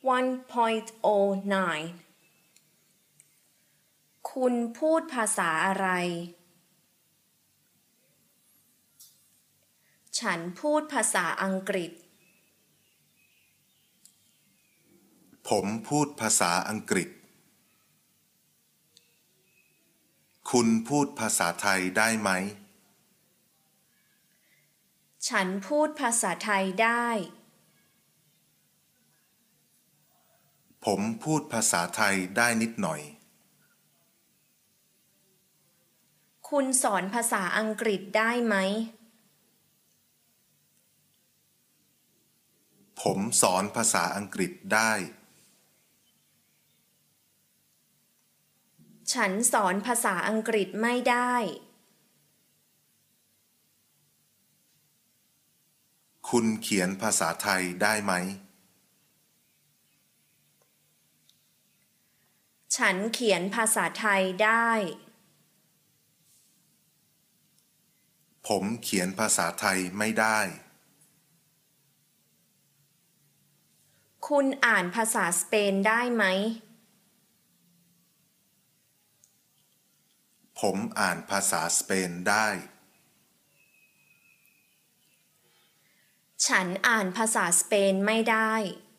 1.09 คุณพูดภาษาอะไรฉันพูดภาษาอังกฤษผมพูดภาษาอังกฤษคุณพูดภาษาไทยได้ไหมฉันพูดภาษาไทยได้ผมพูดภาษาไทยได้นิดหน่อยคุณสอนภาษาอังกฤษได้ไหมผมสอนภาษาอังกฤษได้ฉันสอนภาษาอังกฤษไม่ได้คุณเขียนภาษาไทยได้ไหมฉันเขียนภาษาไทยได้ผมเขียนภาษาไทยไม่ได้คุณอ่านภาษาสเปนได้ไหมผมอ่านภาษาสเปนได้ฉันอ่านภาษาสเปนไม่ได้